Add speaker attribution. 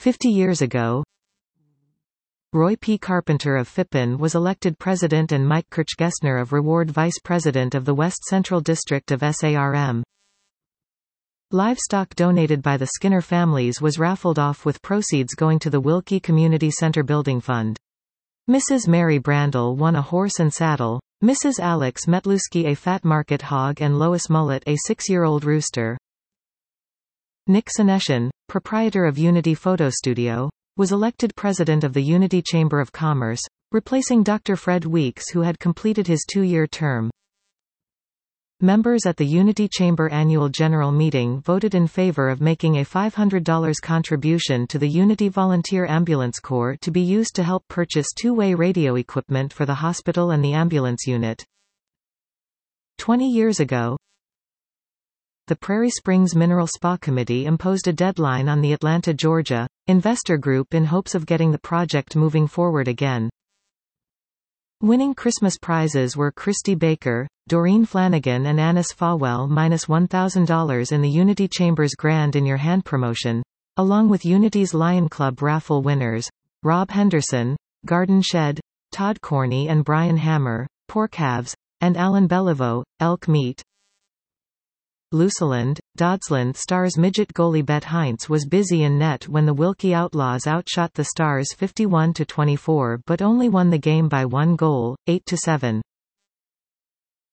Speaker 1: 50 years ago, Roy P. Carpenter of Phippen was elected president and Mike Kirchgessner of Reward vice president of the West Central District of SARM. Livestock donated by the Skinner families was raffled off with proceeds going to the Wilkie Community Center Building Fund. Mrs. Mary Brandel won a horse and saddle, Mrs. Alex Metluski a fat market hog and Lois Mullet a 6-year-old rooster. Nick Seneshin, proprietor of Unity Photo Studio, was elected president of the Unity Chamber of Commerce, replacing Dr. Fred Weeks who had completed his 2-year term. Members at the Unity Chamber Annual General Meeting voted in favor of making a $500 contribution to the Unity Volunteer Ambulance Corps to be used to help purchase two-way radio equipment for the hospital and the ambulance unit. 20 years ago, the Prairie Springs Mineral Spa Committee imposed a deadline on the Atlanta, Georgia, investor group in hopes of getting the project moving forward again. Winning Christmas prizes were Christy Baker, Doreen Flanagan and Annis Fawell -$1,000 in the Unity Chamber's Grand in Your Hand promotion, along with Unity's Lion Club raffle winners, Rob Henderson, Garden Shed, Todd Corney and Brian Hammer, pork halves, and Alan Beliveau, elk meat. Luseland, Doddsland Stars midget goalie Bet Heinz was busy in net when the Wilkie Outlaws outshot the Stars 51-24 but only won the game by 1 goal, 8-7.